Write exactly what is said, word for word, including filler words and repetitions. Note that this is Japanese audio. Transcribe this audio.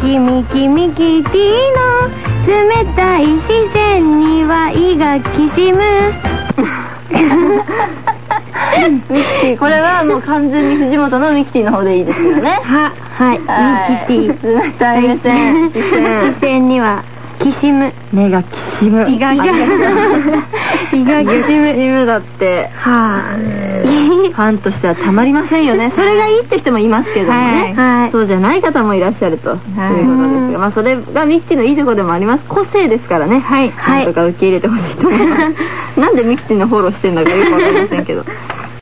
きみきみキティの冷たい視線には胃がきしむ。 ミキティ、これはもう完全に藤本のミキティの方でいいですよね。 は、はい、ミキティ。 冷たい視線。視線。 視線にはきしむ。 目がきしむ。 胃がきしむ。胃がきしむだって。 はぁ。ファンとしてはたまりませんよね。それがいいって人もいますけどもね。 はい。 そうじゃない方もいらっしゃるということですが、まあそれがミキティのいいところでもあります。個性ですからね。はい。なんとか受け入れてほしいと思います。なんでミキティのフォローしてんだかよくわかりませんけど。